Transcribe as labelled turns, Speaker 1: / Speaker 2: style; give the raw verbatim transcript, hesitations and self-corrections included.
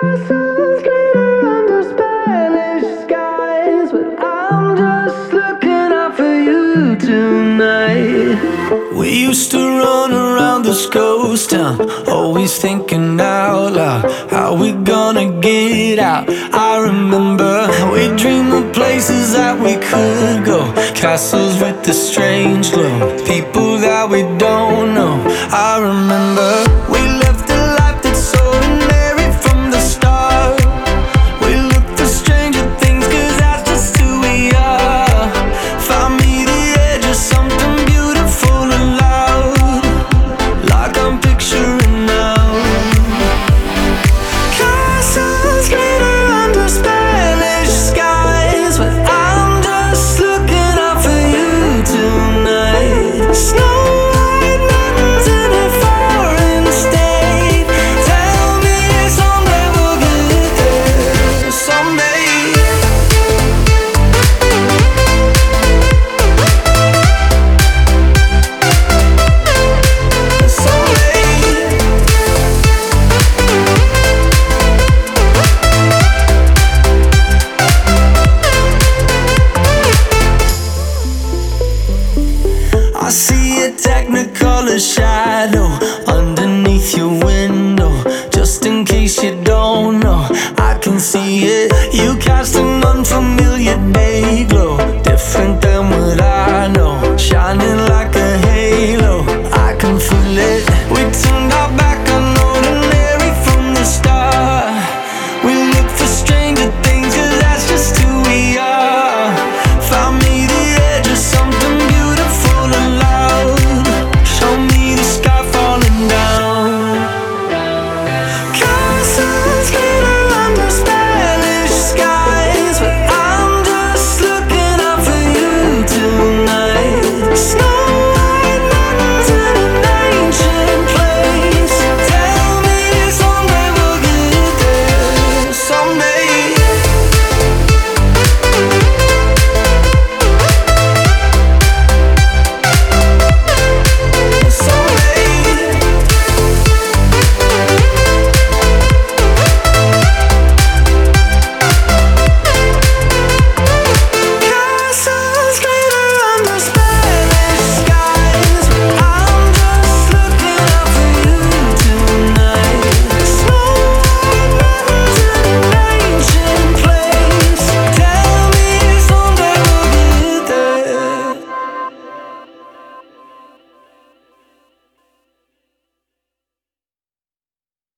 Speaker 1: Castles glitter under Spanish skies, but I'm just looking out for you tonight. We used to run around this ghost town, always thinking out loud, how we gonna get out? I remember we dreamed of places that we could go, castles with the strange glow, people that we don't know. I remember we left a life that's so ordinary from the start. We look for stranger things, cause that's just who we are. Found me the edge of something beautiful and loud, like I'm picturing now. Castles glitter under Spanish skies, but I'm just looking out for you tonight. Snow white mountains in a foreign state. Tell me someday we'll get there. Someday. I see a technicolor shadow underneath your window. Just in case you don't know, I can see it.